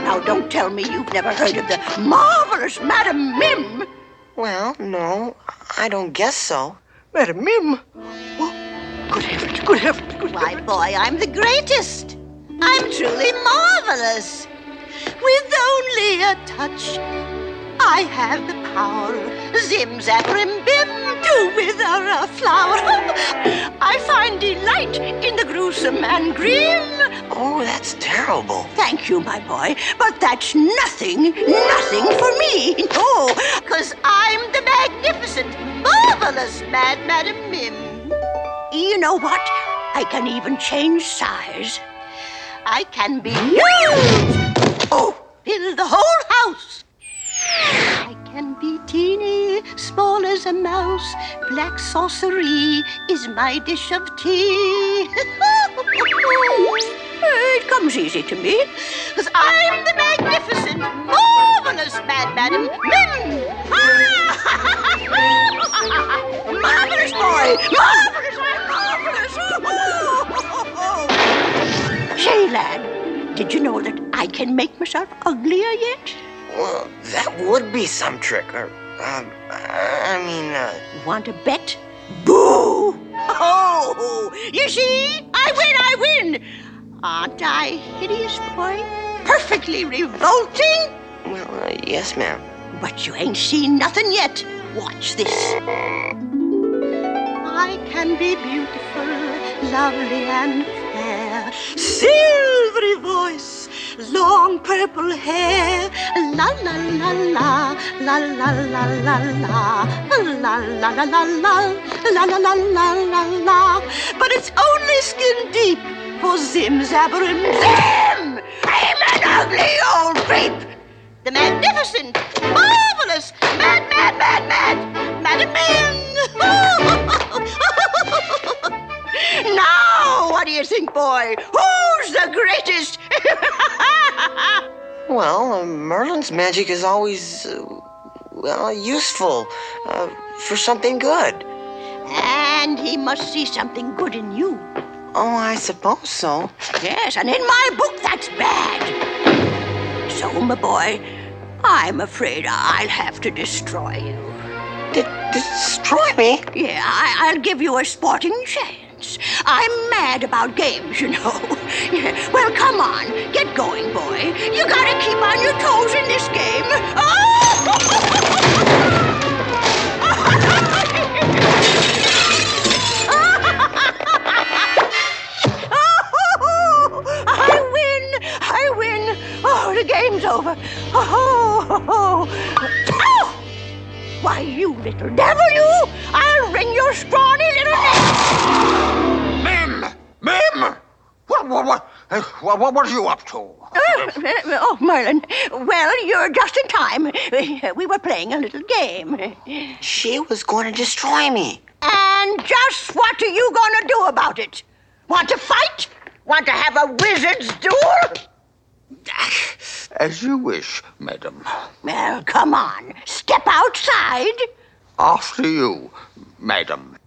Now, don't tell me you've never heard of the marvelous Madam Mim. Well, no, I don't guess so. Madam Mim? Oh, good heavens, good heavens, good Why, heavens. boy, I'm the greatest. I'm truly marvelous. With only a touch, I have the power. Zim, zap, rim, bim, do wither a flower. I find delight in the gruesome and grim. Oh, that's terrible. Thank you, my boy, but that's nothing for me. No, 'Cause I'm the magnificent, marvelous Madam Mim. you know what? I can even change size. I can be huge. Oh, Fill the whole house. I can be teeny, small as a mouse. Black sorcery is my dish of tea. it comes easy to me. 'Cause I'm the magnificent, marvelous Madam Mim. Marvelous boy! Marvelous! Marvelous! Say, lad, did you know that I can make myself uglier yet? Well, that would be some trick. Want to bet? Boo! Oh, you see? I win! Aren't I hideous, boy? Perfectly revolting? Well, yes, ma'am. But you ain't seen nothing yet. Watch this. I can be beautiful, lovely and fair. Silvery voice, long purple hair. La la la la, la la la la la, la la la la la, la la la la la la. But it's only skin deep for Zim Zabberim Zim. I'm an ugly old creep. The magnificent, marvelous, Madam Mim. Now, what do you think, boy? Who's the greatest? Well, Merlin's magic is always, useful for something good. And he must see something good in you. Oh, I suppose so. Yes, and in my book, that's bad. So, my boy, I'm afraid I'll have to destroy you. Destroy me? Yeah, I'll give you a sporting chance. I'm mad about games, you know. Well, come on, get going, boy. You gotta keep on your toes in this game. I win. Oh, the game's over. Oh. Why, you little devil, you! I'll wring your scrawny little neck! Mim! What are you up to? Oh, Merlin. Well, you're just in time. We were playing a little game. She was going to destroy me. And just what are you going to do about it? Want to fight? Want to have a wizard's duel? As you wish, madam. Well, come on. Step outside. After you, madam.